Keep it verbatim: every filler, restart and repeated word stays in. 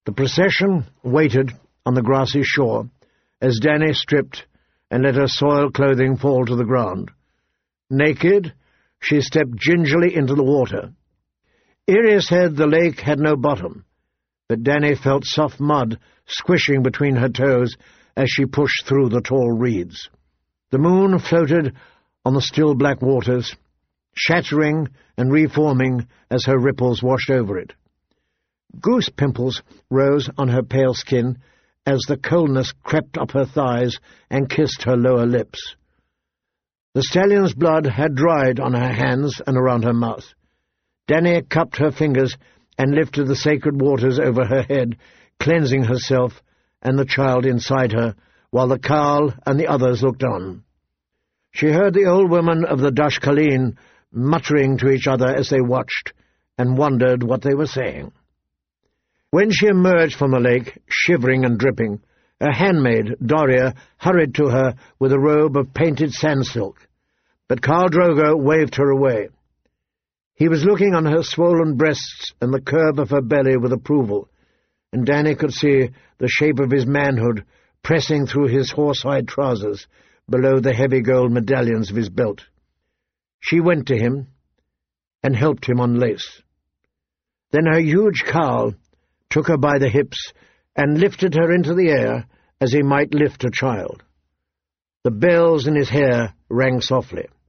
The procession waited on the grassy shore as Dany stripped and let her soiled clothing fall to the ground. Naked, she stepped gingerly into the water. Irya said the lake had no bottom, but Dany felt soft mud squishing between her toes as she pushed through the tall reeds. The moon floated on the still black waters, shattering and reforming as her ripples washed over it. Goose pimples rose on her pale skin as the coldness crept up her thighs and kissed her lower lips. The stallion's blood had dried on her hands and around her mouth. Dany cupped her fingers and lifted the sacred waters over her head, cleansing herself and the child inside her, while the Carl and the others looked on. She heard the old women of the Dosh Khaleen muttering to each other as they watched, and wondered what they were saying. When she emerged from the lake, shivering and dripping, her handmaid, Doria, hurried to her with a robe of painted sand-silk, but Khal Drogo waved her away. He was looking on her swollen breasts and the curve of her belly with approval, and Dany could see the shape of his manhood pressing through his horsehide trousers below the heavy gold medallions of his belt. She went to him and helped him unlace. Then her huge Khal took her by the hips and lifted her into the air as he might lift a child. The bells in his hair rang softly.